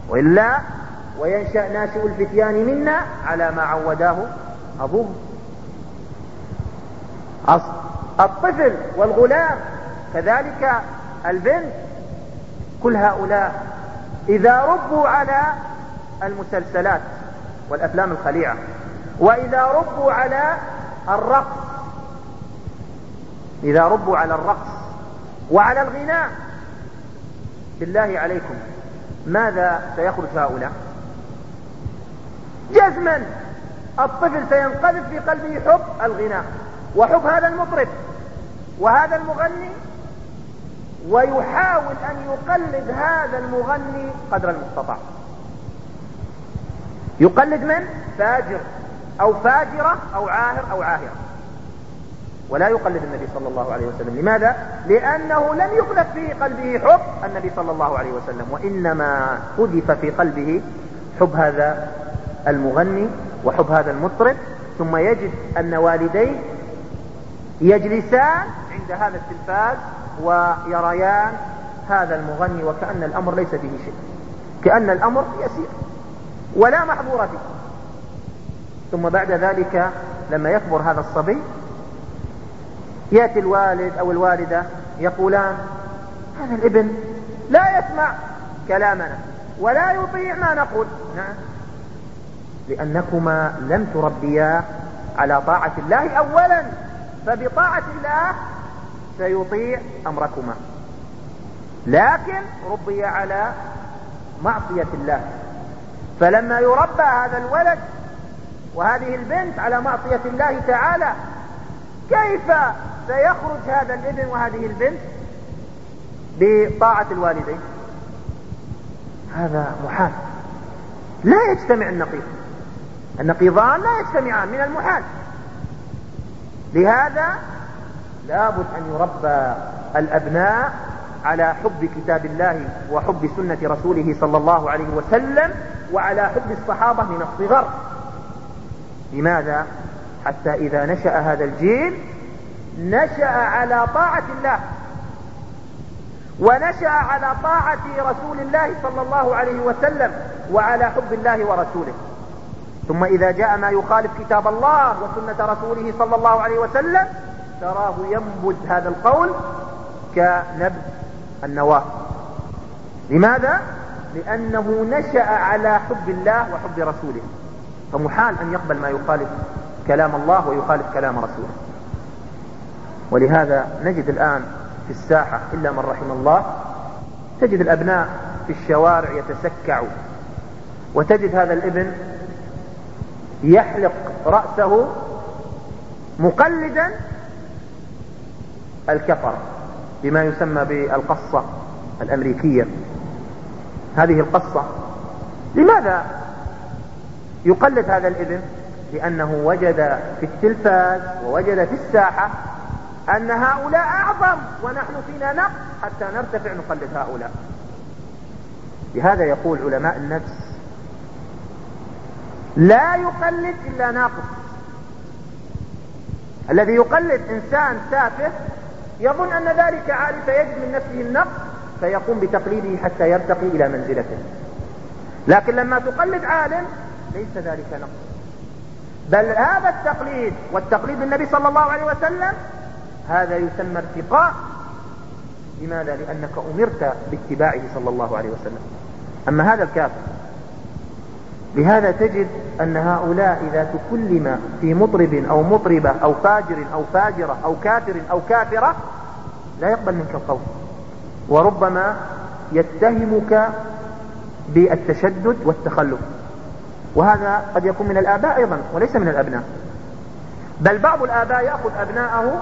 وإلا وينشأ ناشئ الفتيان منا على ما عوداه أبوه. الطفل والغلام كذلك البنت، كل هؤلاء إذا ربوا على المسلسلات والأفلام الخليعة، وإذا ربوا على الرقص، إذا ربوا على الرقص وعلى الغناء، بالله عليكم ماذا سيخرج هؤلاء؟ جزما الطفل سينقذف في قلبه حب الغناء وحب هذا المطرب وهذا المغني، ويحاول أن يقلد هذا المغني قدر المستطاع. يقلد من؟ فاجر أو فاجرة أو عاهر أو عاهرة، ولا يقلد النبي صلى الله عليه وسلم. لماذا؟ لأنه لم يقذف في قلبه حب النبي صلى الله عليه وسلم، وإنما قذف في قلبه حب هذا المغني وحب هذا المطرب. ثم يجد أن والديه يجلسان عند هذا التلفاز ويريان هذا المغني وكأن الأمر ليس فيه شيء، كأن الأمر يسير ولا محظور فيه. ثم بعد ذلك لما يكبر هذا الصبي يأتي الوالد أو الوالدة يقولان هذا الابن لا يسمع كلامنا ولا يطيع ما نقول. نعم، لأنكما لم تربيا على طاعة الله أولا، فبطاعة الله سيطيع أمركما، لكن ربي على معصية الله. فلما يربى هذا الولد وهذه البنت على معصية الله تعالى، كيف سيخرج هذا الابن وهذه البنت بطاعة الوالدين؟ هذا محال، لا يجتمع النقيضان لا يجتمعان، من المحال. لهذا لابد أن يربى الأبناء على حب كتاب الله وحب سنة رسوله صلى الله عليه وسلم وعلى حب الصحابة من الصغر. لماذا؟ حتى إذا نشأ هذا الجيل نشأ على طاعة الله ونشأ على طاعة رسول الله صلى الله عليه وسلم وعلى حب الله ورسوله. ثم إذا جاء ما يخالف كتاب الله وسنة رسوله صلى الله عليه وسلم تراه ينبذ هذا القول كنبذ النواة. لماذا؟ لأنه نشأ على حب الله وحب رسوله، فمحال أن يقبل ما يخالف كلام الله ويخالف كلام رسوله. ولهذا نجد الآن في الساحة إلا من رحم الله، تجد الأبناء في الشوارع يتسكعوا، وتجد هذا الابن يحلق رأسه مقلدا الكفر بما يسمى بالقصة الأمريكية. هذه القصة لماذا يقلد هذا الابن؟ لأنه وجد في التلفاز ووجد في الساحة أن هؤلاء أعظم ونحن فينا نقص، حتى نرتفع نقلد هؤلاء. لهذا يقول علماء النفس لا يقلد إلا ناقص. الذي يقلد إنسان تافه يظن أن ذلك عالي، فيجد من نفسه النقص فيقوم بتقليده حتى يرتقي إلى منزلته. لكن لما تقلد عالم ليس ذلك نقص، بل هذا التقليد والتقليد النبي صلى الله عليه وسلم هذا يسمى ارتقاء. لماذا؟ لأنك أمرت باتباعه صلى الله عليه وسلم. أما هذا الكافر، لهذا تجد أن هؤلاء إذا تكلم في مطرب أو مطربة أو فاجر أو فاجرة أو كافر أو كافرة لا يقبل منك القول، وربما يتهمك بالتشدد والتخلف. وهذا قد يكون من الآباء أيضا وليس من الأبناء، بل بعض الآباء يأخذ أبناءه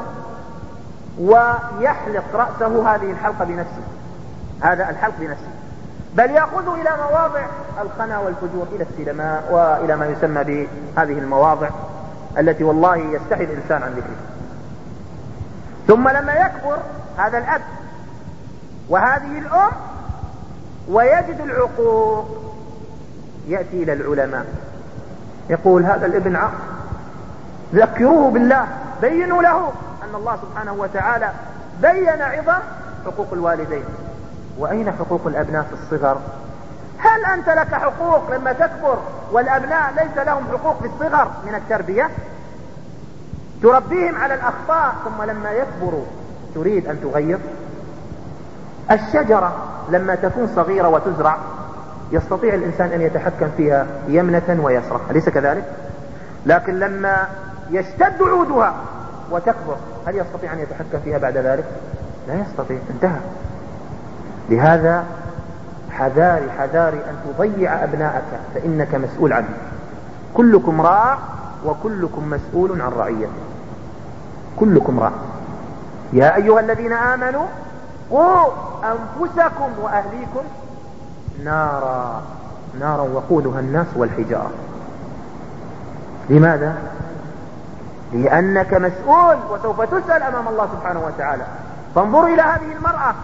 ويحلق رأسه هذه الحلقة بنفسه، هذا الحلق بنفسه، بل يأخذه إلى مواضع الخنا والفجور، إلى السينما وإلى ما يسمى بهذه المواضع التي والله يستحي الإنسان عن ذكرها. ثم لما يكبر هذا الأب وهذه الأم ويجد العقوق يأتي إلى العلماء يقول هذا الابن عاق، ذكروه بالله، بينوا له أن الله سبحانه وتعالى بين عظم حقوق الوالدين. وأين حقوق الأبناء في الصغر؟ هل أنت لك حقوق لما تكبر والأبناء ليس لهم حقوق في الصغر من التربية؟ تربيهم على الأخطاء ثم لما يكبروا تريد أن تغير. الشجرة لما تكون صغيرة وتزرع يستطيع الإنسان أن يتحكم فيها يمنة ويسرة، أليس كذلك؟ لكن لما يشتد عودها وتكبر هل يستطيع أن يتحكم فيها بعد ذلك؟ لا يستطيع، انتهى. لهذا حذاري حذاري أن تضيع أبناءك فإنك مسؤول عنه. كلكم راع وكلكم مسؤول عن رعيته. كلكم راع. يا أيها الذين آمنوا قوا أنفسكم وأهليكم نارا وقودها الناس والحجارة. لماذا؟ لأنك مسؤول وسوف تسأل أمام الله سبحانه وتعالى. فانظروا إلى هذه المرأة،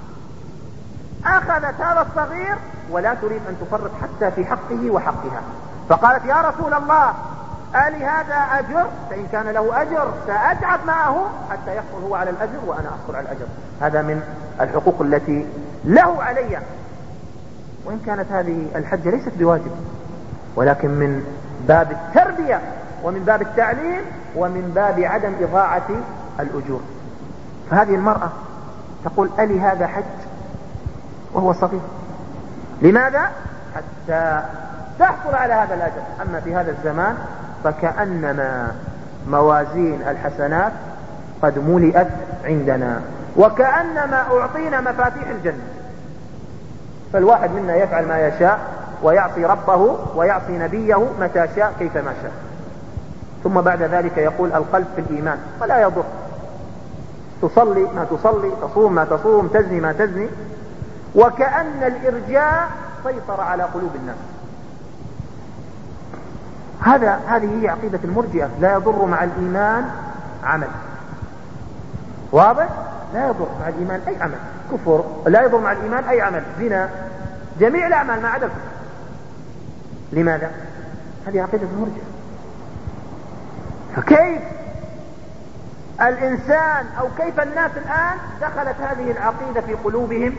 أخذت هذا الصغير ولا تريد أن تفرط حتى في حقه وحقها، فقالت يا رسول الله ألي هذا أجر؟ فإن كان له أجر سأتعب معه حتى يحصل هو على الأجر وأنا أحصل على الأجر. هذا من الحقوق التي له علي، وإن كانت هذه الحجة ليست بواجب، ولكن من باب التربية ومن باب التعليم ومن باب عدم إضاعة الأجور. فهذه المرأة تقول ألي هذا حج وهو صغير؟ لماذا؟ حتى تحصل على هذا الأجر. أما في هذا الزمان فكأنما موازين الحسنات قد ملئت عندنا وكأنما أعطينا مفاتيح الجنة، فالواحد منا يفعل ما يشاء ويعصي ربه ويعصي نبيه متى شاء كيفما شاء، ثم بعد ذلك يقول القلب في الإيمان ولا يضر. تصلي ما تصلي، تصوم ما تصوم، تزني ما تزني، وكأن الإرجاء سيطر على قلوب الناس. هذه هي عقيدة المرجئة. لا يضر مع الإيمان عمل. واضح؟ لا يضر مع الإيمان أي عمل. كفر لا يضر مع الإيمان أي عمل. زنا، جميع الأعمال ما عدا الكفر. لماذا؟ هذه عقيدة المرجئة. فكيف الإنسان أو كيف الناس الآن دخلت هذه العقيدة في قلوبهم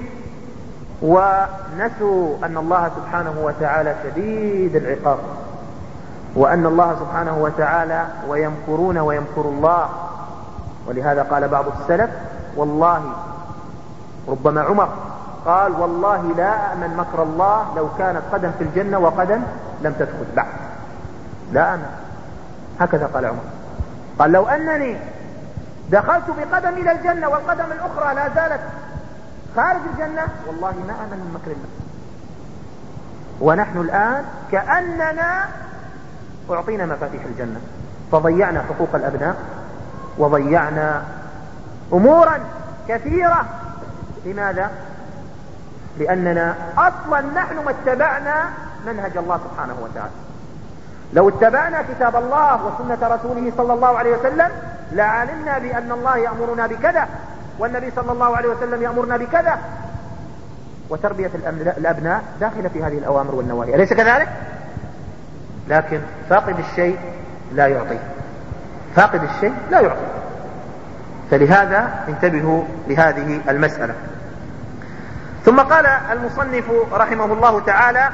ونسوا أن الله سبحانه وتعالى شديد العقاب، وأن الله سبحانه وتعالى ويمكرون ويمكر الله. ولهذا قال بعض السلف والله، ربما عمر قال والله لا أأمن مكر الله لو كانت قدم في الجنة وقدم لم تدخل بعد، لا أمن. هكذا قال عمر، قال لو أنني دخلت بقدم إلى الجنة والقدم الأخرى لا زالت خارج الجنة والله ما أمن من مكر الله. ونحن الآن كأننا أعطينا مفاتيح الجنة، فضيعنا حقوق الأبناء وضيعنا أمورا كثيرة. لماذا؟ لأننا أصلا نحن ما اتبعنا منهج الله سبحانه وتعالى. لو اتبعنا كتاب الله وسنة رسوله صلى الله عليه وسلم لعلمنا بأن الله يأمرنا بكذا والنبي صلى الله عليه وسلم يأمرنا بكذا. وتربية الأبناء داخلة في هذه الأوامر والنواهي، أليس كذلك؟ لكن فاقد الشيء لا يعطي، فاقد الشيء لا يعطي. فلهذا انتبهوا لهذه المسألة. ثم قال المصنف رحمه الله تعالى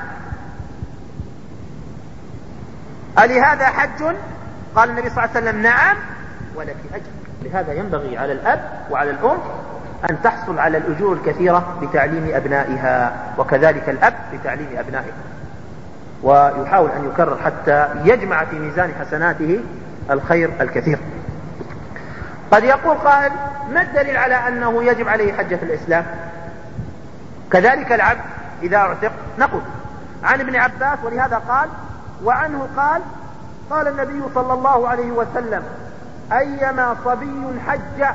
ألهذا حج؟ قال النبي صلى الله عليه وسلم نعم ولك أجر. لهذا ينبغي على الأب وعلى الأم أن تحصل على الأجور الكثيرة بتعليم أبنائها، وكذلك الأب بتعليم أبنائه، ويحاول أن يكرر حتى يجمع في ميزان حسناته الخير الكثير. قد يقول قائل ما الدليل على أنه يجب عليه حجة الإسلام؟ كذلك العبد إذا اعتق. نقول عن ابن عباس، ولهذا قال وعنه قال النبي صلى الله عليه وسلم أيما صبي حج،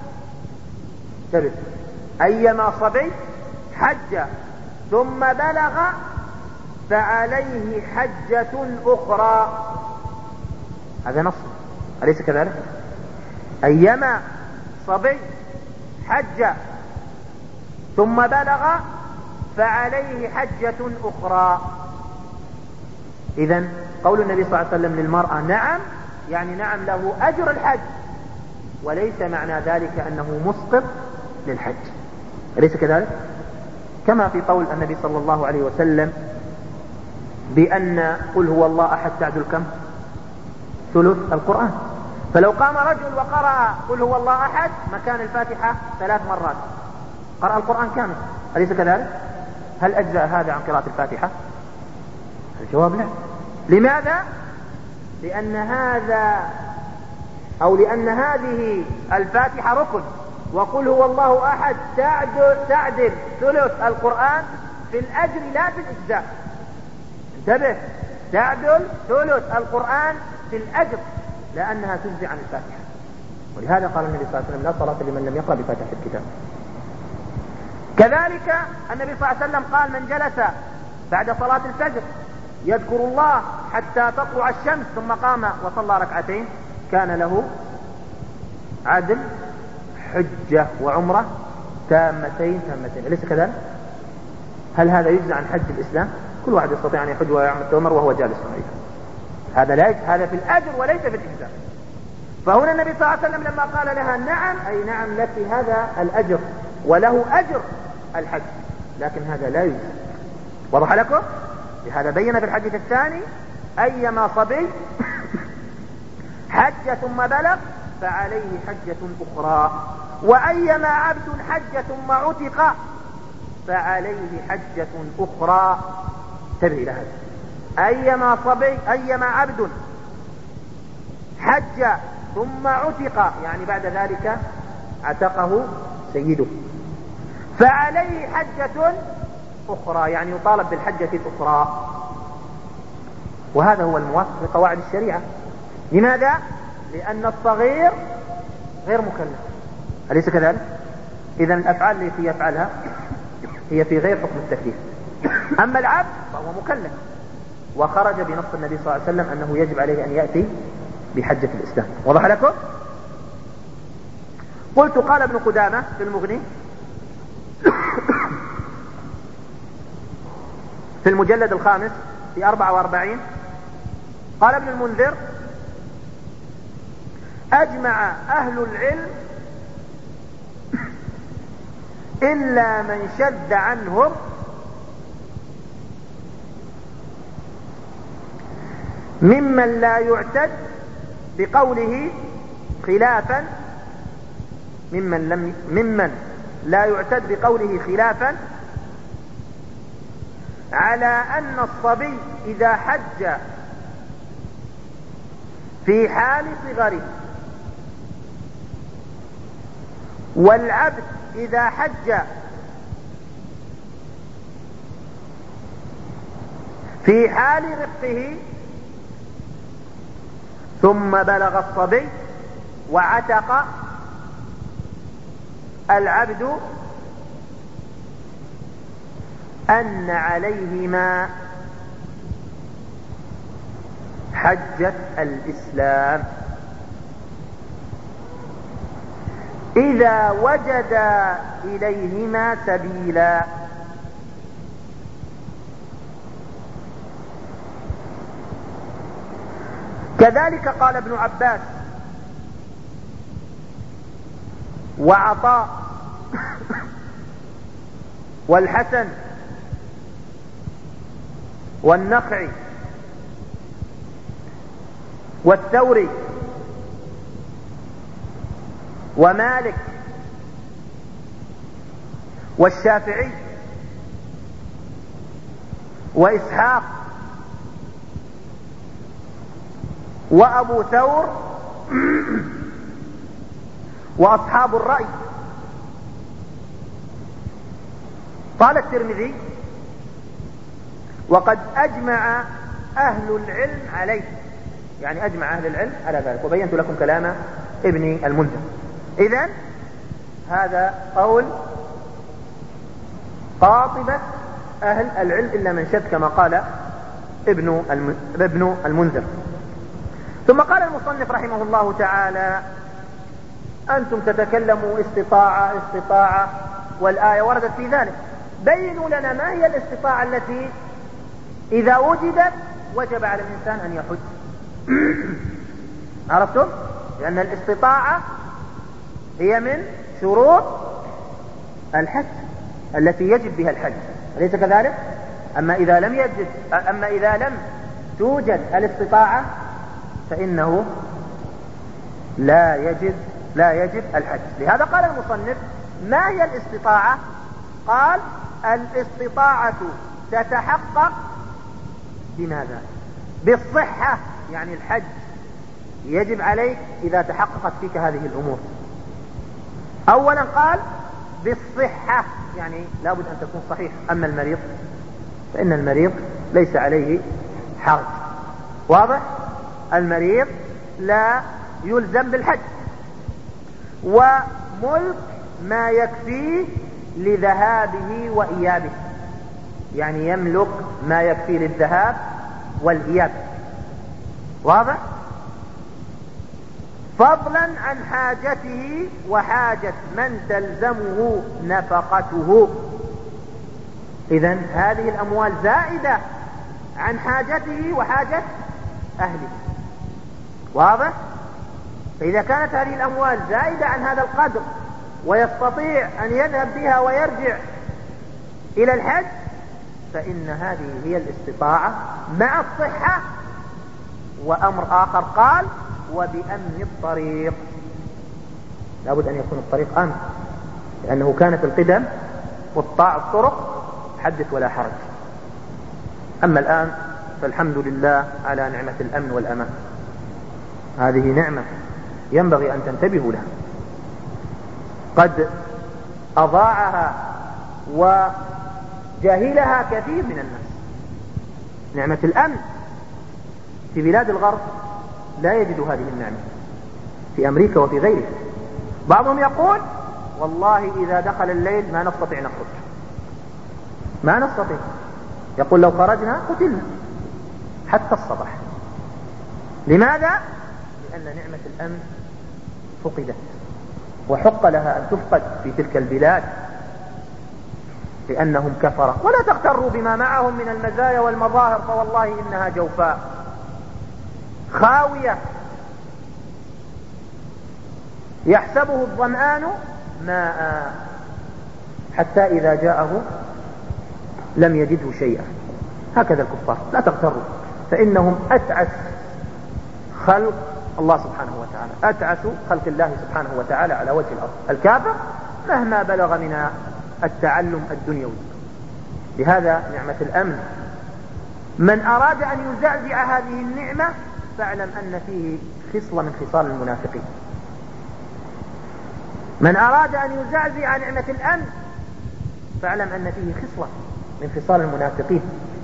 أيما صبي حج ثم بلغ فعليه حجة أخرى. هذا نص، أليس كذلك؟ أيما صبي حج ثم بلغ فعليه حجة أخرى. إذن قول النبي صلى الله عليه وسلم للمرأة نعم يعني نعم له أجر الحج، وليس معنى ذلك أنه مسقط للحج، أليس كذلك؟ كما في قول النبي صلى الله عليه وسلم بأن قل هو الله أحد تعدل كم؟ ثلث القرآن. فلو قام رجل وقرأ قل هو الله أحد مكان الفاتحة 3 مرات قرأ القرآن كامل، أليس كذلك؟ هل أجزأ هذا عن قراءة الفاتحة؟ الجواب لا. لماذا؟ لأن هذه الفاتحة ركن، وقل هو الله أحد تعدل ثلث القرآن في الأجر لا في الإجزاء. انتبه، تعدل ثلث القرآن في الأجر لأنها تجزي عن الفاتحة. ولهذا قال النبي صلى الله عليه وسلم لا صلاة لمن لم يقرأ بفاتحة الكتاب. كذلك النبي صلى الله عليه وسلم قال من جلس بعد صلاة الفجر يذكر الله حتى تطلع الشمس ثم قام وصلى ركعتين كان له عدل حجة وعمرة تامتين. أليس كذلك؟ هل هذا يجزى عن حج الإسلام؟ كل واحد يستطيع أن يحج ويعمل تمر وهو جالس صحيح. هذا لا يجزى، هذا في الأجر وليس في الإجزاء. فهنا النبي صلى الله عليه وسلم لما قال لها نعم أي نعم لك هذا الأجر وله أجر الحج، لكن هذا لا يجزى. وضح لكم؟ لهذا بين في الحديث الثاني أيما صبي حج ثم بلغ فعليه حجة أخرى، وأيما عبد حج ثم عتق فعليه حجة أخرى. انتبه إلى هذا، أيما عبد حج ثم عتق يعني بعد ذلك عتقه سيده فعليه حجة أخرى يعني يطالب بالحجة الأخرى. وهذا هو الموافق لقواعد الشريعة. لماذا؟ لأن الصغير غير مكلف، أليس كذلك؟ إذن الأفعال التي يفعلها هي في غير حكم التكليف. أما العبد فهو مكلف، وخرج بنص النبي صلى الله عليه وسلم أنه يجب عليه أن يأتي بحجة الإسلام. وضح لكم؟ قلت قال ابن قدامة في المغني في المجلد 5 في 44 قال ابن المنذر أجمع أهل العلم إلا من شذ عنهم ممن لا يعتد بقوله خلافا ممن لا يعتد بقوله خلافا على أن الصبي إذا حج في حال صغره والعبد إذا حج في حال رفقه ثم بلغ الصبي وعتق العبد أن عليهما حجة الإسلام إذا وجدا إليهما سبيلا. كذلك قال ابن عباس وعطاء والحسن والنخعي والثوري ومالك والشافعي وإسحاق وأبو ثور وأصحاب الرأي. قال الترمذي وقد أجمع أهل العلم عليه، يعني أجمع أهل العلم على ذلك، وبينت لكم كلام ابن المنذر. إذن هذا قول قاطبة أهل العلم إلا من شذ كما قال ابن المنذر. ثم قال المصنف رحمه الله تعالى أنتم تتكلموا استطاعة والآية وردت في ذلك، بينوا لنا ما هي الاستطاعة التي إذا وجدت وجب على الإنسان أن يحج. عرفتم؟ لأن الاستطاعة هي من شروط الحج، التي يجب بها الحج، أليس كذلك؟ أما إذا لم توجد الاستطاعة فإنه لا يجب الحج. لهذا قال المصنف: ما هي الاستطاعة؟ قال: الاستطاعة تتحقق بماذا؟ بالصحة، يعني الحج يجب عليك إذا تحققت فيك هذه الأمور. أولا قال بالصحة، يعني لا بد أن تكون صحيح. أما المريض فإن المريض ليس عليه حرج، واضح؟ المريض لا يلزم بالحج. وملك ما يكفيه لذهابه وإيابه، يعني يملك ما يكفيه للذهاب والإياب، واضح؟ فضلا عن حاجته وحاجة من تلزمه نفقته. إذن هذه الأموال زائدة عن حاجته وحاجة أهله، واضح؟ فإذا كانت هذه الأموال زائدة عن هذا القدر ويستطيع أن يذهب بها ويرجع إلى الحج فإن هذه هي الاستطاعة مع الصحة. وأمر آخر قال: وبأمن الطريق، لابد أن يكون الطريق آمن، لأنه كانت القدم قطاع الطرق حدث ولا حرج. أما الآن فالحمد لله على نعمة الأمن والأمان، هذه نعمة ينبغي أن تنتبهوا لها. قد أضاعها وجهلها كثير من الناس. نعمة الأمن في بلاد الغرب لا يجد هذه النعمة، في أمريكا وفي غيرها. بعضهم يقول: والله إذا دخل الليل ما نستطيع نخرج، ما نستطيع. يقول: لو خرجنا قتلنا حتى الصباح. لماذا؟ لأن نعمة الأمن فقدت، وحق لها أن تفقد في تلك البلاد لأنهم كفرة. ولا تغتروا بما معهم من المزايا والمظاهر، فوالله إنها جوفاء خاوية يحسبه الظمآن ماء حتى إذا جاءه لم يجده شيئا. هكذا الكفار، لا تغتروا، فإنهم أتعس خلق الله سبحانه وتعالى، أتعس خلق الله سبحانه وتعالى على وجه الأرض الكافر مهما بلغ من التعلم الدنيوي. لهذا نعمة الأمن من أراد أن يزعزع هذه النعمة فاعلم أن فيه خصلة من خصال المنافقين. من أراد أن يزعزع نعمة الأمن فاعلم أن فيه خصلة من خصال المنافقين،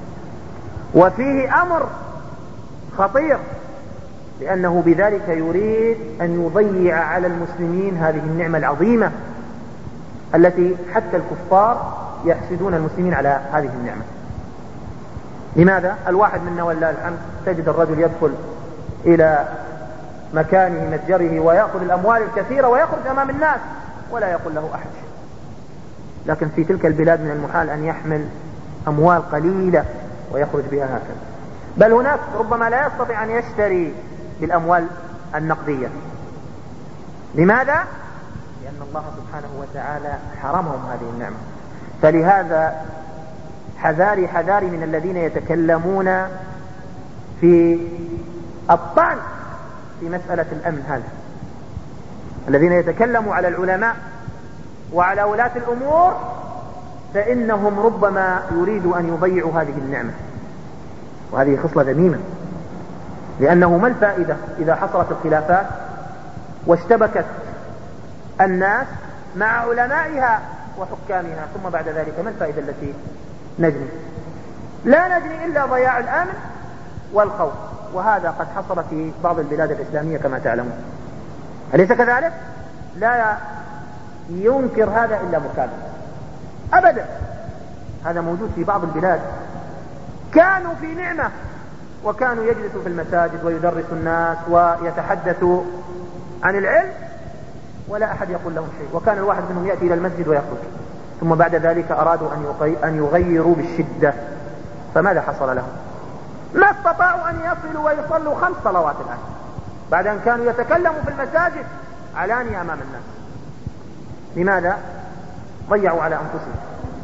وفيه أمر خطير، لأنه بذلك يريد أن يضيع على المسلمين هذه النعمة العظيمة التي حتى الكفار يحسدون المسلمين على هذه النعمة. لماذا؟ الواحد منا ولله الحمد تجد الرجل يدخل إلى مكانه متجره ويأخذ الأموال الكثيرة ويخرج أمام الناس ولا يقول له أحد شيء. لكن في تلك البلاد من المحال أن يحمل أموال قليلة ويخرج بها هكذا. بل هناك ربما لا يستطيع أن يشتري بالأموال النقدية. لماذا؟ لأن الله سبحانه وتعالى حرمهم هذه النعمة. فلهذا حذاري من الذين يتكلمون في الطعن في مسألة الأمن هذا، الذين يتكلموا على العلماء وعلى ولاة الأمور، فإنهم ربما يريدوا أن يضيعوا هذه النعمة، وهذه خصلة ذميمة. لأنه ما الفائدة إذا حصلت الخلافات واشتبكت الناس مع علمائها وحكامها، ثم بعد ذلك ما الفائدة التي نجني؟ لا نجني إلا ضياع الأمن والخوف، وهذا قد حصل في بعض البلاد الإسلامية كما تعلمون، أليس كذلك؟ لا ينكر هذا إلا مكابر أبدا. هذا موجود في بعض البلاد، كانوا في نعمة وكانوا يجلسوا في المساجد ويدرسوا الناس ويتحدثوا عن العلم ولا أحد يقول لهم شيء، وكان الواحد منهم يأتي إلى المسجد ويخرج، ثم بعد ذلك أرادوا أن يغيروا بالشدة، فماذا حصل لهم؟ ما استطاعوا أن يصلوا ويصلوا 5 صلوات الآن بعد أن كانوا يتكلموا في المساجد علانية أمام الناس. لماذا؟ ضيعوا على أنفسهم.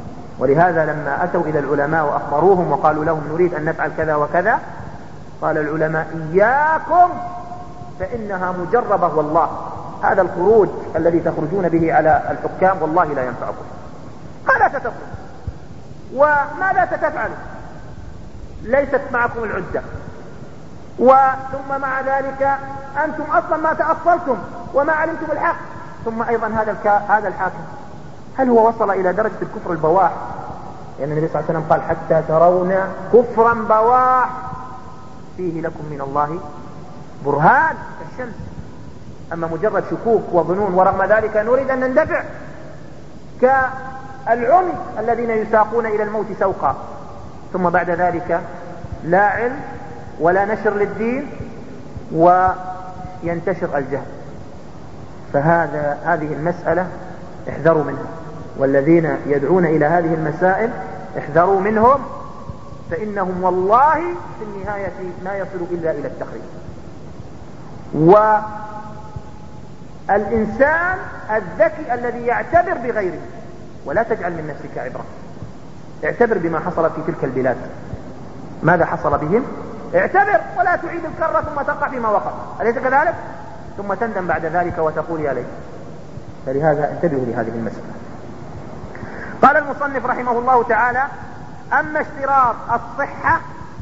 ولهذا لما أتوا إلى العلماء وأخبروهم وقالوا لهم نريد أن نفعل كذا وكذا، قال العلماء إياكم فإنها مجربة والله، هذا الخروج الذي تخرجون به على الحكام والله لا ينفعكم. قال ستخرج وماذا ستفعلوا؟ ليست معكم العدة، وثم مع ذلك أنتم أصلا ما تأصلتم وما علمتم الحق. ثم أيضا هذا الحاكم هل هو وصل إلى درجة الكفر البواح؟ لأن النبي صلى الله عليه وسلم قال حتى ترون كفرا بواح فيه لكم من الله برهان الشمس. أما مجرد شكوك وظنون ورغم ذلك نريد أن نندفع كالعمي الذين يساقون إلى الموت سوقا، ثم بعد ذلك لا علم ولا نشر للدين وينتشر الجهل. هذه المسألة احذروا منها، والذين يدعون إلى هذه المسائل احذروا منهم، فإنهم والله في النهاية ما يصل إلا إلى التخريب. والإنسان الذكي الذي يعتبر بغيره، ولا تجعل من نفسك عبرة، اعتبر بما حصل في تلك البلاد، ماذا حصل بهم؟ اعتبر ولا تعيد الكرة ثم تقع فيما وقع، أليس كذلك؟ ثم تندم بعد ذلك وتقول يا ليت. فلهذا انتبهوا لهذه المسألة. قال المصنف رحمه الله تعالى: أما اشتراط الصحة،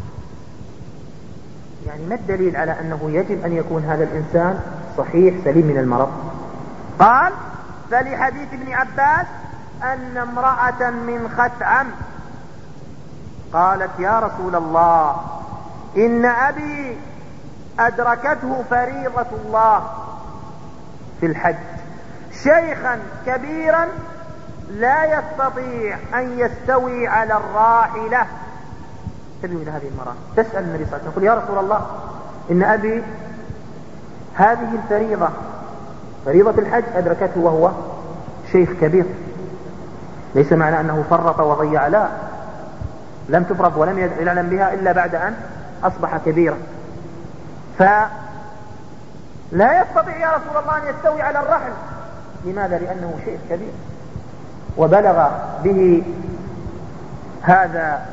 يعني ما الدليل على أنه يجب أن يكون هذا الإنسان صحيح سليم من المرض؟ قال: فلحديث ابن عباس أن امرأة من خثعم قالت: يا رسول الله، إن أبي أدركته فريضة الله في الحج، شيخا كبيرا لا يستطيع أن يستوي على الراحلة. تبي إلى هذه المرأة تسأل النبي صلى الله عليه وسلم، تقول: يا رسول الله، إن أبي هذه الفريضة، فريضة الحج، أدركته وهو شيخ كبير. ليس معنى أنه فرط وضيع، لا، لم تفرض ولم يعلم بها إلا بعد أن أصبح كبيرا، فلا يستطيع يا رسول الله أن يستوي على الرحل. لماذا؟ لأنه شيخ كبير وبلغ به هذا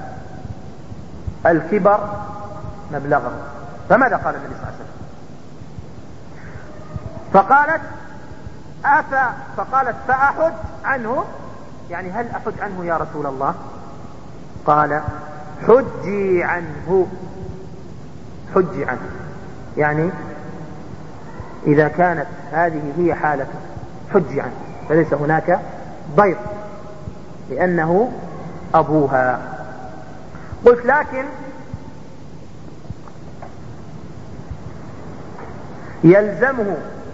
الكبر مبلغه. فماذا قال النبي صلى الله عليه وسلم؟ فقالت: فأحج عنه، يعني هل أحج عنه يا رسول الله؟ قال: حجي عنه، حجي عنه، يعني إذا كانت هذه هي حالته حجي عنه، فليس هناك ضير لأنه أبوها. قلت: لكن يلزمه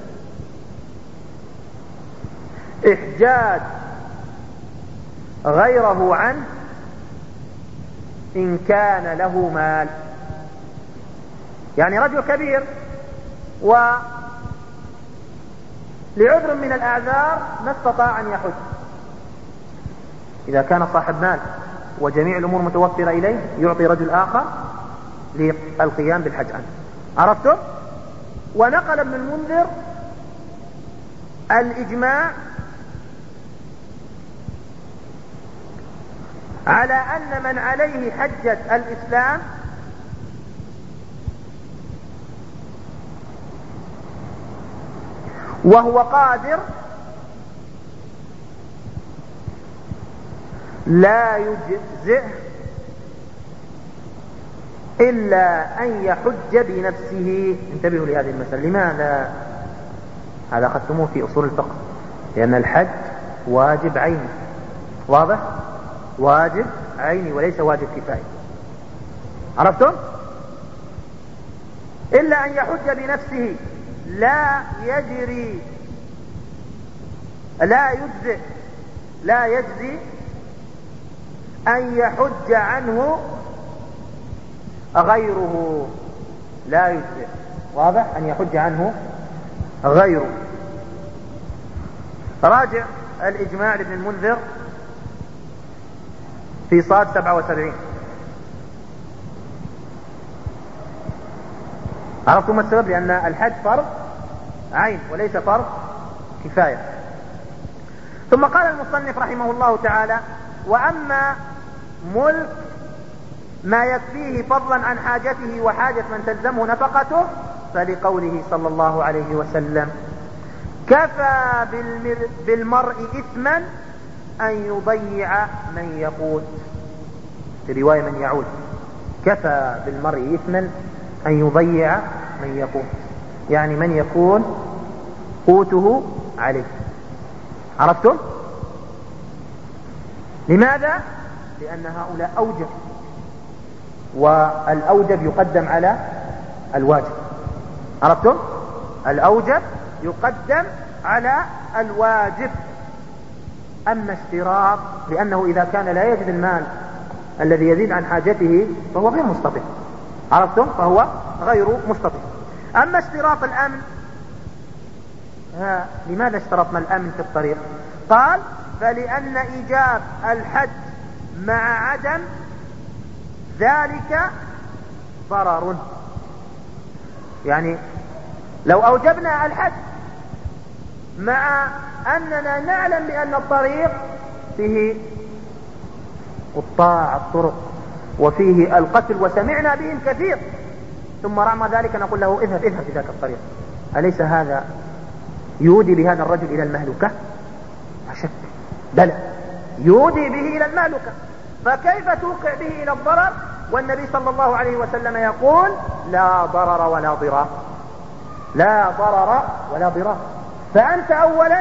إحجاج غيره عنه إن كان له مال. يعني رجل كبير ولعذر من الأعذار ما استطاع أن يحج، إذا كان صاحب مال وجميع الأمور متوفرة إليه يعطي رجل آخر للقيام بالحج عنه. عرفتم؟ ونقل ابن المنذر الإجماع على أن من عليه حجة الإسلام وهو قادر لا يجزئه إلا أن يحج بنفسه. انتبهوا لهذه المسألة. لماذا؟ هذا أخذتموه في أصول الفقه، لأن الحج واجب عيني، واضح؟ واجب عيني وليس واجب كفاية. عرفتم؟ إلا أن يحج بنفسه، لا يجري، لا يجزئ، لا يجزي أن يحج عنه غيره، لا يجزئ، واضح؟ أن يحج عنه غيره. راجع الإجماع لابن المنذر في صاد 77. عرفتم السبب؟ لأن الحج فرض عين وليس فرض كفاية. ثم قال المصنف رحمه الله تعالى: وأما ملك ما يكفيه فضلا عن حاجته وحاجة من تلزمه نفقته فلقوله صلى الله عليه وسلم: كفى بالمرء إثما أن يضيع من يقوت، في رواية من يعود. كفى بالمرء إثما أن يضيع من يقوت، يعني من يكون قوته عليه. عرفتم؟ لماذا؟ لأن هؤلاء أوجب، والأوجب يقدم على الواجب. عرفتم؟ الأوجب يقدم على الواجب. أما اشتراط، لأنه إذا كان لا يجد المال الذي يزيد عن حاجته فهو غير مستطيع. عرفتم؟ فهو غير مستطيع. أما اشتراط الأمن، لماذا اشترطنا الأمن في الطريق؟ قال: فلأن إيجاب الحج مع عدم ذلك ضرر. يعني لو أوجبنا الحج مع أننا نعلم بأن الطريق فيه قطاع الطرق وفيه القتل وسمعنا بهم كثير، ثم رغم ذلك نقول له اذهب في ذاك الطريق، أليس هذا يودي بهذا الرجل إلى المهلكة؟ لا شك، بلى، يودي به إلى المهلكة. فكيف توقع به إلى الضرر والنبي صلى الله عليه وسلم يقول: لا ضرر ولا ضرار، لا ضرر ولا ضرار. فأنت أولا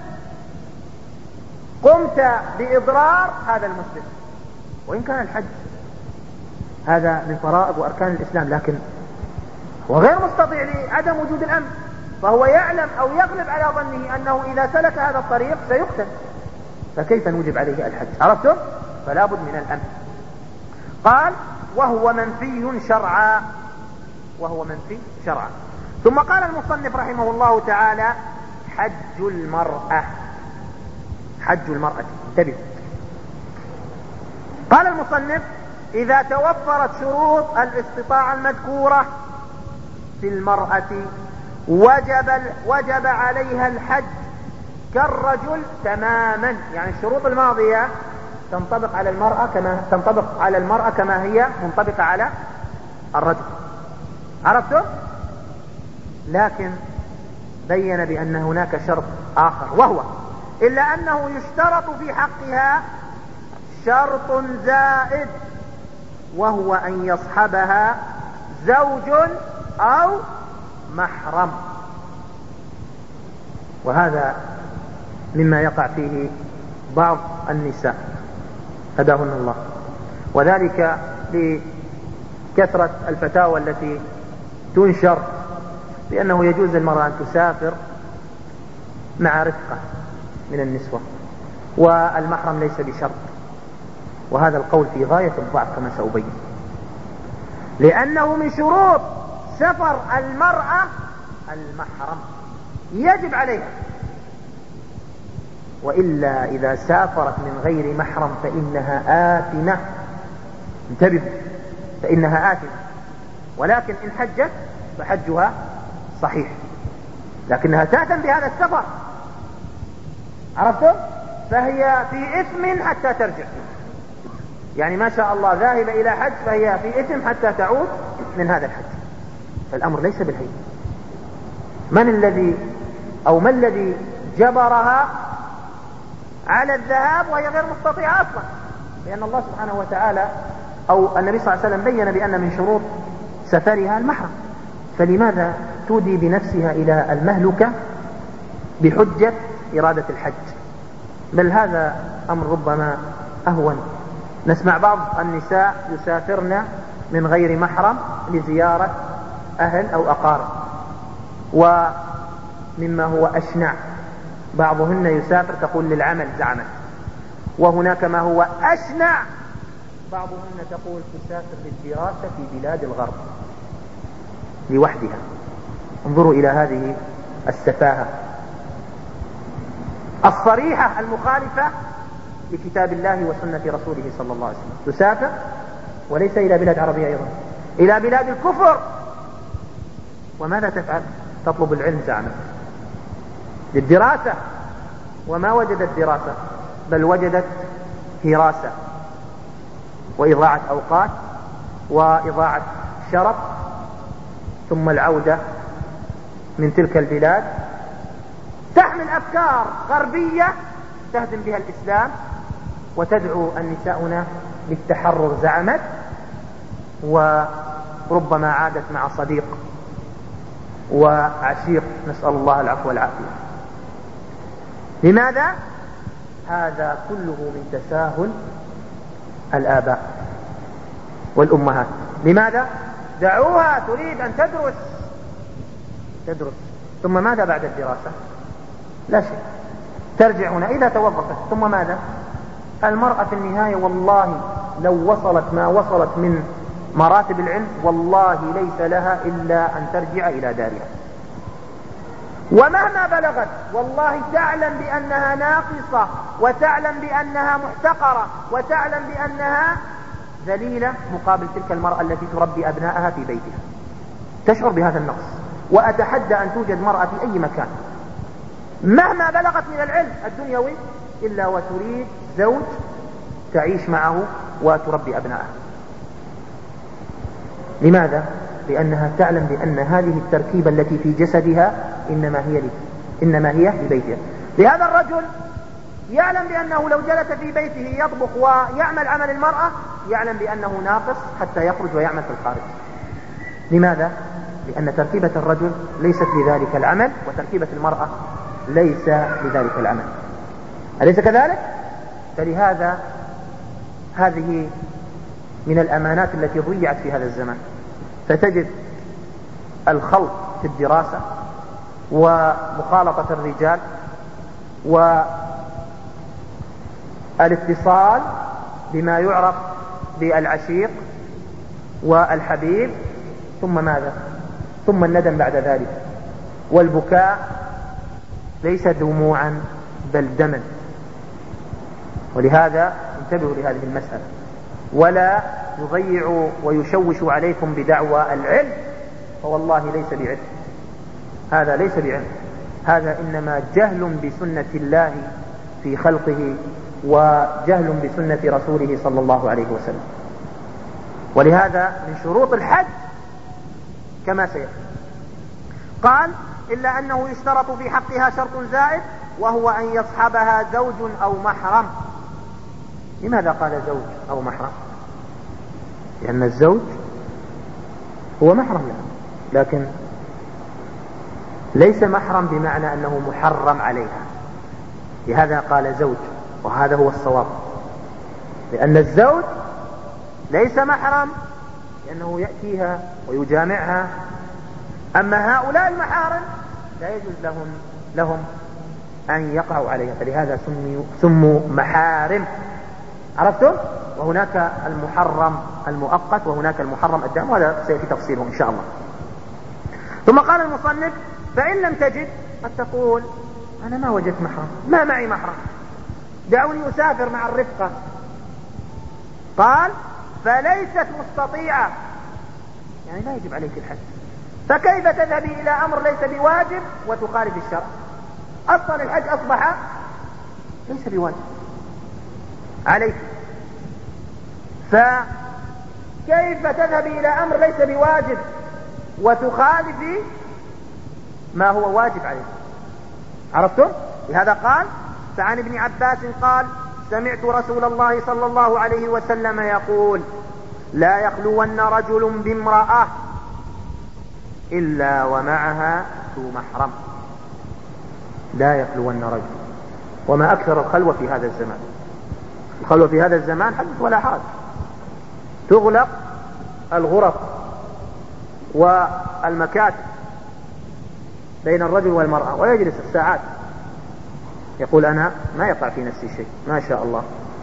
قمت بإضرار هذا المسلم، وإن كان الحج هذا من فرائض وأركان الإسلام، لكن هو غير مستطيع لعدم وجود الأمن، فهو يعلم أو يغلب على ظنه أنه إذا سلك هذا الطريق سيقتل، فكيف نوجب عليه الحج؟ عرفتم؟ فلا بد من الأمن. قال: وهو منفي شرعا، وهو منفي شرعا. ثم قال المصنف رحمه الله تعالى: حج المرأة. حج المرأة، انتبه. قال المصنف: إذا توفرت شروط الاستطاعة المذكورة في المرأة وجب عليها الحج كالرجل تماما. يعني الشروط الماضية تنطبق على المرأة كما هي منطبقة على الرجل. عرفتم؟ لكن بين بأن هناك شرط آخر، وهو إلا أنه يشترط في حقها شرط زائد، وهو أن يصحبها زوج أو محرم. وهذا مما يقع فيه بعض النساء هداهن الله، وذلك لكثرة الفتاوى التي تنشر بأنه يجوز للمرأة أن تسافر مع رفقة من النسوة والمحرم ليس بشرط، وهذا القول في غاية الضعف كما سأبين، لأنه من شروط سفر المرأة المحرم يجب عليها، وإلا إذا سافرت من غير محرم فإنها آثمة. انتبهوا، فإنها آثمة. ولكن إن حجت فحجها صحيح، لكنها تأثم بهذا السفر. عرفتم؟ فهي في إثم حتى ترجع. يعني ما شاء الله ذاهبة إلى حج فهي في إثم حتى تعود من هذا الحج. فالأمر ليس بالهين. ما الذي جبرها على الذهاب وهي غير مستطيعة أصلا؟ لأن الله سبحانه وتعالى أو النبي صلى الله عليه وسلم بين بأن من شروط سفرها المحرم، فلماذا تودي بنفسها إلى المهلكة بحجة إرادة الحج؟ بل هذا أمر ربما أهون. نسمع بعض النساء يسافرن من غير محرم لزيارة أهل أو أقارب، ومما هو أشنع بعضهن يسافر تقول للعمل زعمت، وهناك ما هو أشنع بعضهن تقول تسافر للدراسة في بلاد الغرب لوحدها. انظروا إلى هذه السفاهة الصريحة المخالفة لكتاب الله وسنة رسوله صلى الله عليه وسلم. تسافر وليس إلى بلاد عربية أيضا، إلى بلاد الكفر. وماذا تفعل؟ تطلب العلم زعما للدراسة، وما وجدت دراسة بل وجدت هراسة وإضاعة أوقات وإضاعة شرف، ثم العودة من تلك البلاد تحمل أفكار غربية تهدم بها الإسلام وتدعو النساء للتحرر زعمت، وربما عادت مع صديق وعشيق، نسأل الله العفو والعافية. لماذا؟ هذا كله من تساهل الآباء والأمهات. لماذا؟ دعوها تريد أن تدرس ثم ماذا بعد الدراسة؟ لا شيء، ترجع هنا إذا توظفت ثم ماذا؟ المرأة في النهاية والله لو وصلت ما وصلت من مراتب العلم والله ليس لها إلا أن ترجع إلى دارها، ومهما بلغت والله تعلم بأنها ناقصة، وتعلم بأنها محتقرة، وتعلم بأنها ذليلة مقابل تلك المرأة التي تربي أبنائها في بيتها، تشعر بهذا النقص. وأتحدى أن توجد مرأة في أي مكان مهما بلغت من العلم الدنيوي إلا وتريد زوج تعيش معه وتربي أبنائها. لماذا؟ لأنها تعلم بأن هذه التركيبة التي في جسدها إنما هي لبيتها. لهذا الرجل يعلم بأنه لو جلس في بيته يطبخ ويعمل عمل المرأة يعلم بأنه ناقص حتى يخرج ويعمل في الخارج. لماذا؟ لأن تركيبة الرجل ليست لذلك العمل، وتركيبة المرأة ليس لذلك العمل. أليس كذلك؟ فلهذا هذه من الأمانات التي ضيعت في هذا الزمان. فتجد الخلط في الدراسة ومخالطة الرجال والاتصال بما يعرف بالعشيق والحبيب، ثم ماذا؟ ثم الندم بعد ذلك، والبكاء ليس دموعا بل دما. ولهذا انتبهوا لهذه المسألة، ولا يضيع ويشوش عليكم بدعوى العلم، فوالله ليس بعلم، هذا ليس بعلم، هذا إنما جهل بسنة الله في خلقه وجهل بسنة رسوله صلى الله عليه وسلم. ولهذا من شروط الحج كما سيأتي قال: إلا أنه يشترط في حقها شرط زائد وهو أن يصحبها زوج أو محرم. لماذا قال زوج أو محرم؟ لأن الزوج هو محرم لها، لكن ليس محرم بمعنى أنه محرم عليها، لهذا قال زوج، وهذا هو الصواب، لأن الزوج ليس محرم لأنه يأتيها ويجامعها، أما هؤلاء المحارم لا يجوز لهم أن يقعوا عليها، فلهذا سموا محارم. عرفتم؟ وهناك المحرم المؤقت وهناك المحرم الدائم، وهذا سيأتي تفصيله إن شاء الله. ثم قال المصنف: فإن لم تجد، قد تقول أنا ما وجدت محرم، ما معي محرم، دعوني أسافر مع الرفقة. قال: فليست مستطيعة، يعني لا يجب عليك الحج، فكيف تذهبي إلى أمر ليس بواجب وتخالف الشرع؟ أصلا الحج أصبح ليس بواجب عليك، فكيف تذهبي إلى أمر ليس بواجب وتخالفي ما هو واجب عليك؟ عرفتم؟ لهذا قال: فعن ابن عباس قال: سمعت رسول الله صلى الله عليه وسلم يقول: لا يخلون رجل بامرأة إلا ومعها ذو محرم. لا يخلون رجل. وما أكثر الخلوة في هذا الزمان، الخلوة في هذا الزمان حدث ولا حرج، تغلق الغرف والمكاتب بين الرجل والمرأة ويجلس الساعات يقول أنا ما يقع في نفسي شيء، ما شاء الله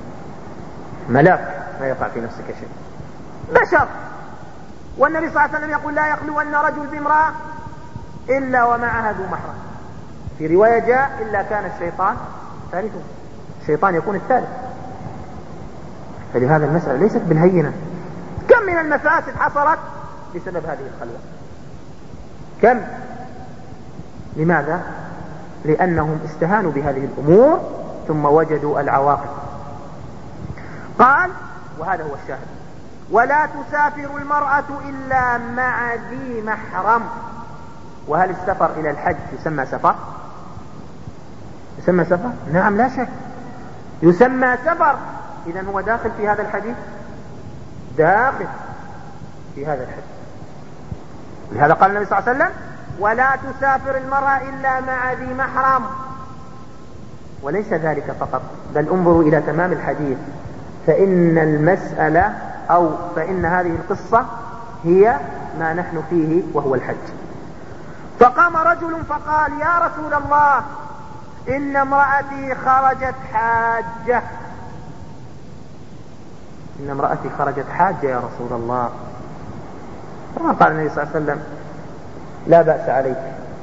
ملاك، ما يقع في نفسك شيء، بشر. والنبي صلى الله عليه وسلم يقول: لا يخلون رجل بامرأة إلا ومعها ذو محرم. في رواية جاء: إلا كان الشيطان ثالثه، الشيطان يكون الثالث. فلهذا المسألة ليست بالهينة. كم من المفاسد حصلت بسبب هذه الخلوة، كم. لماذا؟ لأنهم استهانوا بهذه الأمور ثم وجدوا العواقب. قال وهذا هو الشاهد: ولا تسافر المرأة إلا مع ذي محرم. وهل السفر إلى الحج يسمى سفر؟ يسمى سفر؟ نعم لا شك يسمى سفر. إذن هو داخل في هذا الحديث، داخل في هذا الحديث. لهذا قال النبي صلى الله عليه وسلم: ولا تسافر المرأة إلا مع ذي محرم. وليس ذلك فقط، بل انظروا إلى تمام الحديث، فإن المسألة فإن هذه القصة هي ما نحن فيه وهو الحج. فقام رجل فقال: يا رسول الله، إن امرأتي خرجت حاجة. إن امرأتي خرجت حاجة يا رسول الله. قال النبي صلى الله عليه وسلم: لا بأس عليك،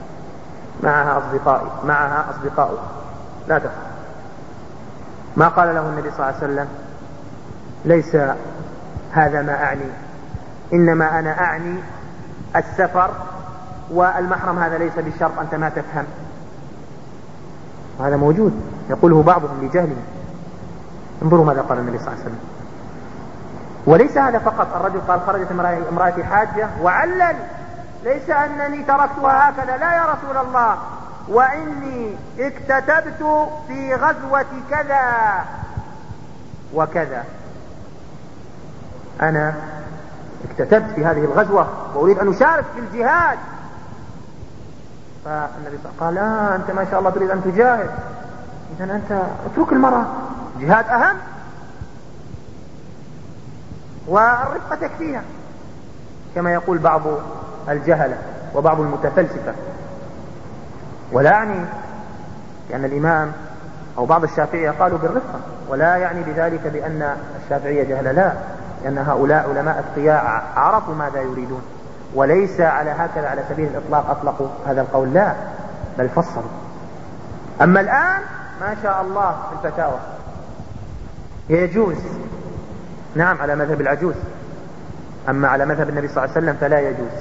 معها أصدقائي لا تخف. ما قال له النبي صلى الله عليه وسلم: ليس هذا ما أعني، إنما أنا أعني السفر، والمحرم هذا ليس بالشرط، أنت ما تفهم. وهذا موجود يقوله بعضهم لجهله. انظروا ماذا قال النبي صلى الله عليه وسلم. وليس هذا فقط، الرجل قال: خرجت امرأتي حاجة، وعلل: ليس أنني تركتها هكذا، لا يا رسول الله، وإني اكتتبت في غزوة كذا وكذا. أنا اكتتبت في هذه الغزوة وأريد أن أشارك في الجهاد. فالنبي صلى الله عليه وسلم قال: لا، أنت ما شاء الله تريد أن تجاهد، إذن أنت اترك المرأة، جهاد أهم، والرفقة تكفيها، كما يقول بعض الجهلة وبعض المتفلسفة. ولا يعني لأن الإمام أو بعض الشافعية قالوا بالرفقة، ولا يعني بذلك بأن الشافعية جهلة، لا، لأن هؤلاء علماء اتقياء عرفوا ماذا يريدون، وليس على هكذا على سبيل الإطلاق أطلقوا هذا القول، لا، بل فصلوا. أما الآن ما شاء الله في الفتاوى يجوز، نعم، على مذهب العجوز، أما على مذهب النبي صلى الله عليه وسلم فلا يجوز.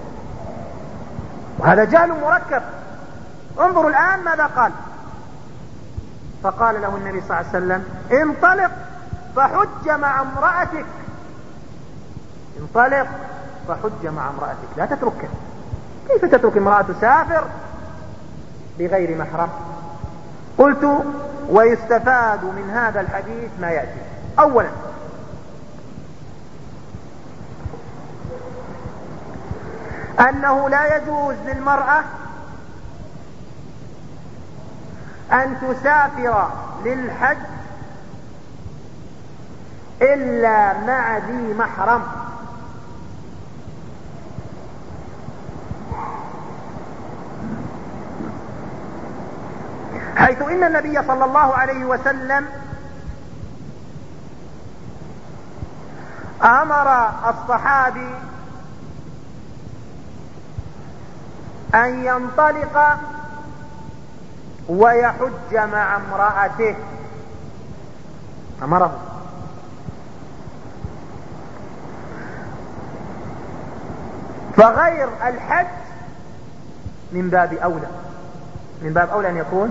وهذا جهل مركب. انظروا الآن ماذا قال. فقال له النبي صلى الله عليه وسلم: انطلق فحج مع امرأتك. انطلق فحج مع امرأتك، لا تتركها. كيف تترك امرأة تسافر بغير محرم؟ قلت: ويستفاد من هذا الحديث ما يأتي. أولا، أنه لا يجوز للمرأة أن تسافر للحج إلا مع ذي محرم. حيث إن النبي صلى الله عليه وسلم أمر الصحابي أن ينطلق ويحج مع امرأته، أمره. فغير الحج من باب أولى، من باب أولى أن يكون،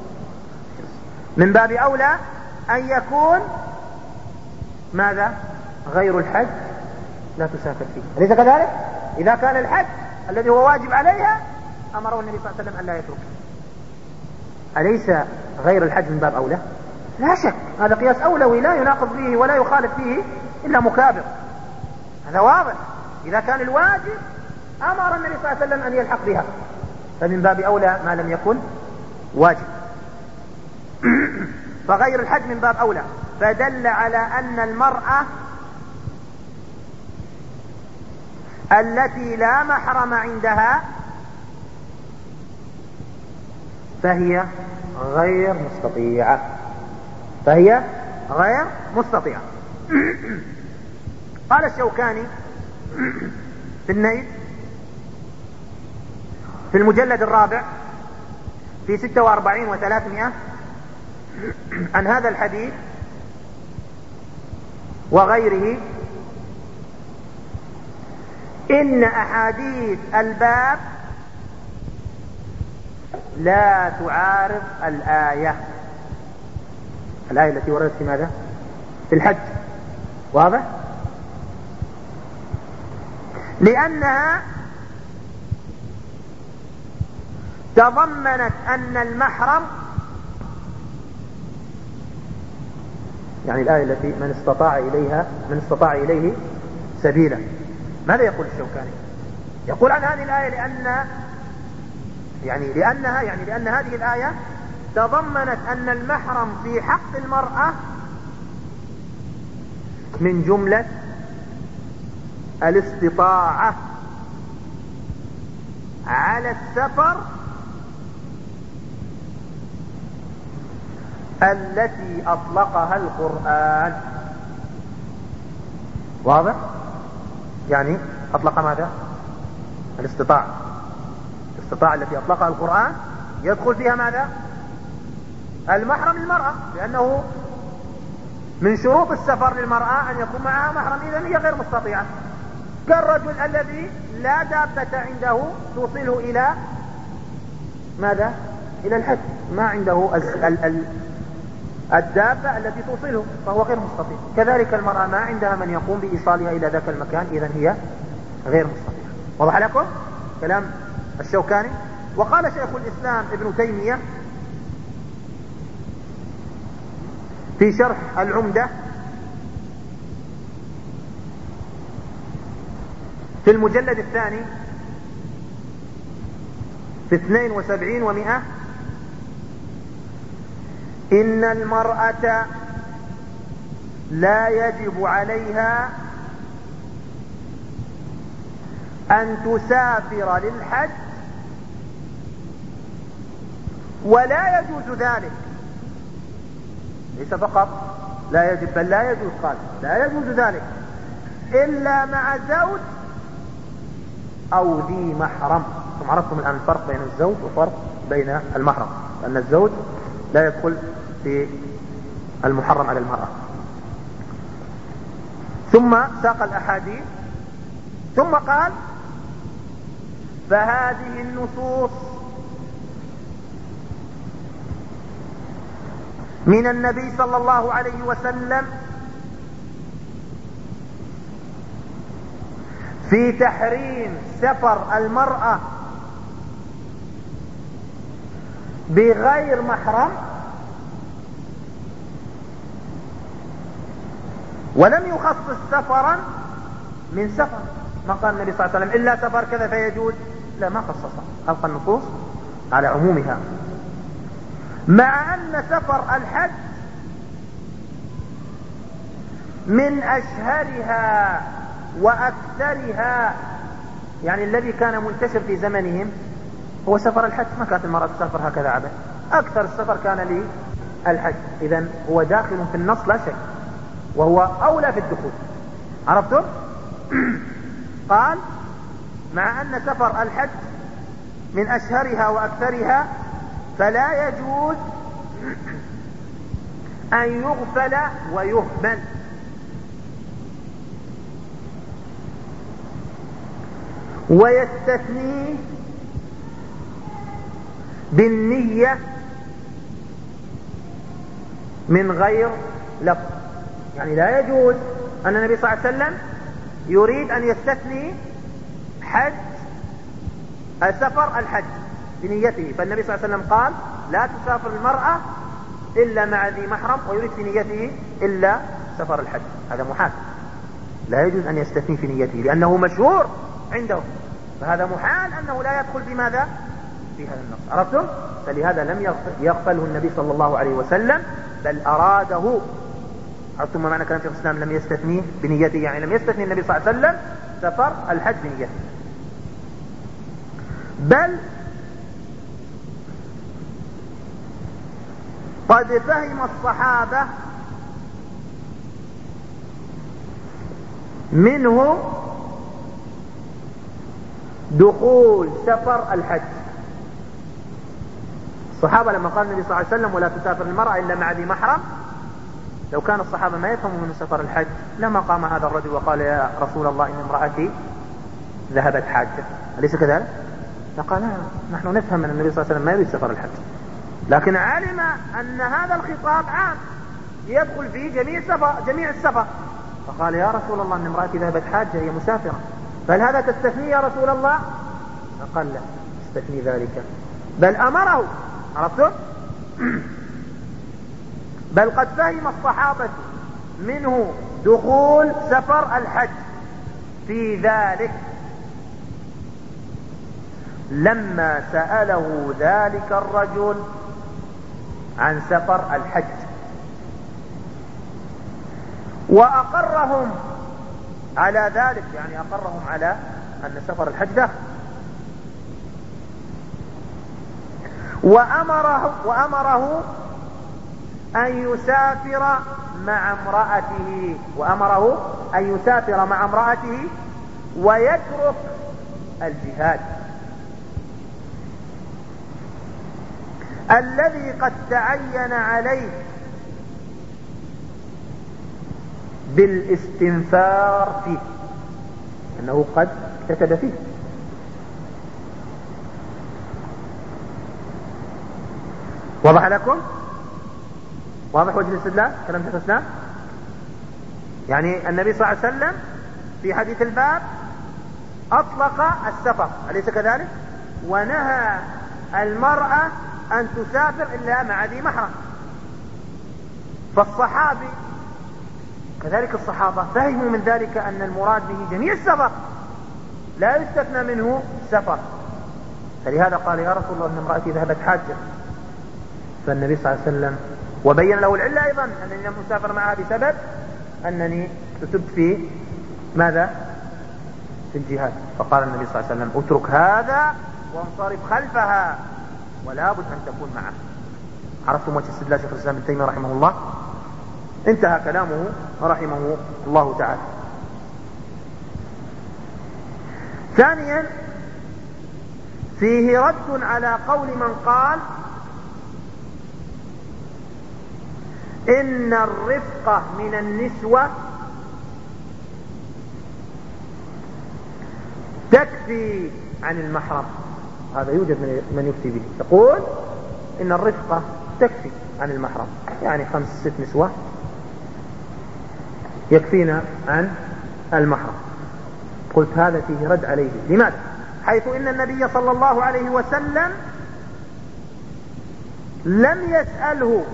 من باب أولى أن يكون ماذا؟ غير الحج لا تسافر فيه، أليس كذلك؟ إذا كان الحج الذي هو واجب عليها أمره النبي صلى الله عليه وسلم أن لا يتركه، أليس غير الحج من باب أولى؟ لا شك، هذا قياس أولوي لا يناقض فيه ولا يخالف فيه إلا مكابر، هذا واضح. إذا كان الواجب أمر النبي صلى الله عليه وسلم أن يلحق بها، فمن باب أولى ما لم يكن واجب. فغير الحج من باب أولى، فدل على أن المرأة التي لا محرم عندها فهي غير مستطيعة، فهي غير مستطيعة. قال الشوكاني في النيل في المجلد الرابع في 46 و300 عن هذا الحديث وغيره: إن أحاديث الباب لا تعارض الآية التي وردت في ماذا؟ في الحج. واضح؟ لأنها تضمنت أن المحرم، يعني الآية التي من استطاع إليه سبيلا. ماذا يقول الشوكاني؟ يقول عن هذه الآية لأن هذه الآية تضمنت أن المحرم في حق المرأة من جملة الاستطاعة على السفر التي أطلقها القرآن. واضح؟ يعني أطلق ماذا؟ الاستطاعة التي أطلقها القرآن يدخل فيها ماذا؟ المحرم للمرأة، لأنه من شروط السفر للمرأة أن يكون معها محرم، إذن هي غير مستطيعة. كالرجل الذي لا دابة عنده توصله إلى ماذا؟ إلى الحج، ما عنده الدابة التي توصله، فهو غير مستطيع. كذلك المرأة ما عندها من يقوم بإيصالها إلى ذاك المكان، إذن هي غير مستطيعة. وضح لكم كلام الشوكاني؟ وقال شيخ الإسلام ابن تيمية في شرح العمدة في المجلد الثاني في 72 و100: إن المرأة لا يجب عليها أن تسافر للحج، ولا يجوز ذلك. ليس فقط لا يجب، بل لا يجوز، قال لا يجوز ذلك إلا مع زوج أو ذي محرم. ثم عرفتم الآن الفرق بين الزوج وفرق بين المحرم، لأن الزوج لا يدخل في المحرم على المرأة. ثم ساق الأحاديث، ثم قال: فهذه النصوص من النبي صلى الله عليه وسلم في تحريم سفر المرأة بغير محرم، ولم يخصص سفرا من سفر. ما قال النبي صلى الله عليه وسلم إلا سفر كذا فيجوز، لا، ما خصصها، ألقى النصوص على عمومها. مع أن سفر الحج من أشهرها وأكثرها، يعني الذي كان منتشر في زمنهم هو سفر الحج، ما كانت المرأة تسافر هكذا عبث، أكثر السفر كان للحج. إذن هو داخل في النص لا شك، وهو أولى في الدخول. عرفتم؟ قال: مع أن سفر الحج من أشهرها وأكثرها، فلا يجوز أن يغفل ويهمل. ويستثني بالنية من غير لفظ. يعني لا يجوز أن النبي صلى الله عليه وسلم يريد أن يستثني حج سفر الحج بنيته، فالنبي صلى الله عليه وسلم قال: لا تسافر المرأة إلا مع ذي محرم، ويريد في نيته إلا سفر الحج. هذا محال، لا يجوز أن يستثني في نيته لأنه مشهور عنده، فهذا محال أنه لا يدخل في ماذا؟ في هذا النص. عرفتم؟ فلهذا لم يغفله النبي صلى الله عليه وسلم، بل أراده. عرفتم ما معنى كلام شيخ الإسلام لم يستثنيه بنيته؟ يعني لم يستثني النبي صلى الله عليه وسلم سفر الحج بنيته، بل قد فهم الصحابة منه دخول سفر الحج. الصحابة لما قال النبي صلى الله عليه وسلم: ولا تسافر المرأة إلا مع ذي محرم، لو كان الصحابة ما يفهمون من سفر الحج لما قام هذا الرجل وقال: يا رسول الله إن امرأتي ذهبت حاجة، أليس كذلك؟ فقال: لا، نحن نفهم أن النبي صلى الله عليه وسلم ما يريد سفر الحج، لكن علم أن هذا الخطاب عام يدخل فيه جميع السفر، فقال يا رسول الله ان امرأتي ذهبت حاجة هي مسافرة، بل هذا تستثني يا رسول الله؟ فقال لا تستثني ذلك، بل أمره. عرفتم؟ بل قد فهم الصحابة منه دخول سفر الحج في ذلك لما سأله ذلك الرجل عن سفر الحج، وأقرهم على ذلك، يعني أقرهم على أن سفر الحج داخل، وأمره أن يسافر مع امرأته ويترك الجهاد الذي قد تعين عليه بالاستنفار فيه، أنه قد اكتسب فيه. واضح لكم؟ واضح وجه الاستدلال كلام شيخ الإسلام؟ يعني النبي صلى الله عليه وسلم في حديث الباب أطلق السفر، أليس كذلك؟ ونهى المرأة أن تسافر إلا مع ذي محرم. فالصحابي كذلك الصحابة فهموا من ذلك أن المراد به جميع السفر لا يستثنى منه سفر، فلهذا قال يا رسول الله ان امرأتي ذهبت حاجة، فالنبي صلى الله عليه وسلم وبين له العلة أيضا أنني لم أسافر معها بسبب أنني كتبت في ماذا؟ في الجهاد. فقال النبي صلى الله عليه وسلم اترك هذا وانصرف خلفها ولا بد أن تكون معه. عرفتم وجه استدلال شيخ الإسلام ابن تيمية رحمه الله؟ انتهى كلامه رحمه الله تعالى. ثانيا فيه رد على قول من قال إن الرفقة من النسوة تكفي عن المحرم. هذا يوجد من يفتي به، يقول إن الرفقة تكفي عن المحرم، يعني 5 6 نسوة يكفينا عن المحرم. قلت هذا فيه رد عليه. لماذا؟ حيث إن النبي صلى الله عليه وسلم لم يسأله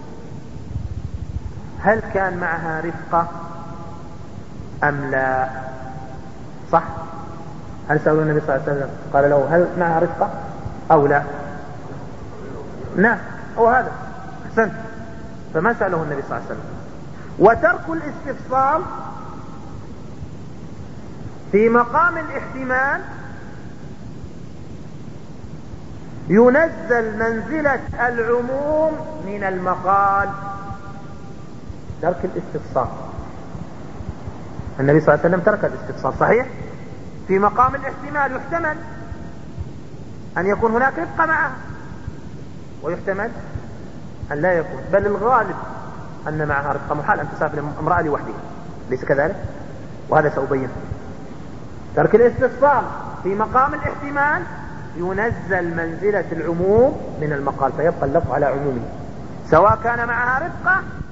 هل كان معها رفقة أم لا، صح؟ هل سألوا النبي صلى الله عليه وسلم قال له هل معها رفقة أو لا؟ نعم، هو هذا. أحسنت. فما سأله النبي صلى الله عليه وسلم. وترك الاستفصال في مقام الاحتمال ينزل منزلة العموم من المقال. ترك الاستفصال، النبي صلى الله عليه وسلم ترك الاستفصال، صحيح؟ في مقام الاحتمال يحتمل أن يكون هناك رفقة معه، ويحتمل أن لا يكون، بل الغالب أن معها رفقة. محال أن تسافر امرأة لوحدها، ليس كذلك؟ وهذا سأبين. ترك الاستفصال في مقام الاحتمال ينزل منزلة العموم من المقال، فيبقى اللفظ على عمومه، سواء كان معها رفقة